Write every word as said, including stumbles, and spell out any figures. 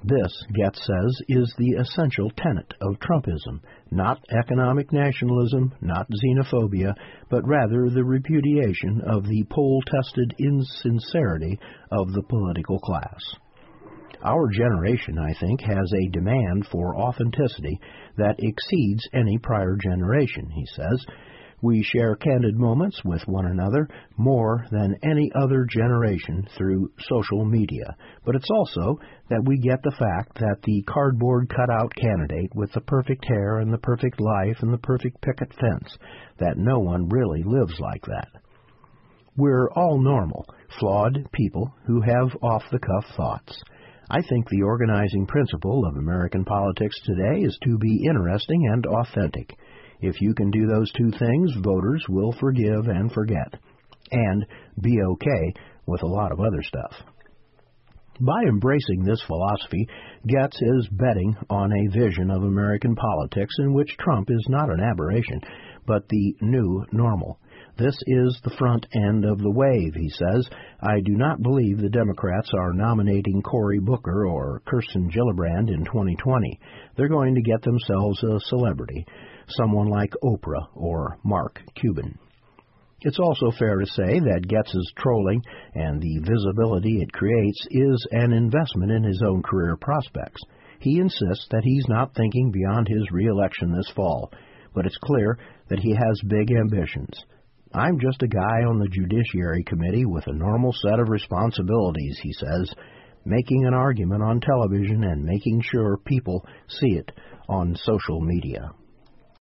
This, Getz says, is the essential tenet of Trumpism, not economic nationalism, not xenophobia, but rather the repudiation of the poll-tested insincerity of the political class. Our generation, I think, has a demand for authenticity that exceeds any prior generation, he says. We share candid moments with one another more than any other generation through social media. But it's also that we get the fact that the cardboard cutout candidate with the perfect hair and the perfect life and the perfect picket fence, that no one really lives like that. We're all normal, flawed people who have off-the-cuff thoughts. I think the organizing principle of American politics today is to be interesting and authentic. If you can do those two things, voters will forgive and forget, and be okay with a lot of other stuff. By embracing this philosophy, Getz is betting on a vision of American politics in which Trump is not an aberration, but the new normal. This is the front end of the wave, he says. I do not believe the Democrats are nominating Cory Booker or Kirsten Gillibrand in twenty twenty. They're going to get themselves a celebrity, someone like Oprah or Mark Cuban. It's also fair to say that Getz's trolling and the visibility it creates is an investment in his own career prospects. He insists that he's not thinking beyond his re-election this fall, but it's clear that he has big ambitions. I'm just a guy on the Judiciary Committee with a normal set of responsibilities, he says, making an argument on television and making sure people see it on social media.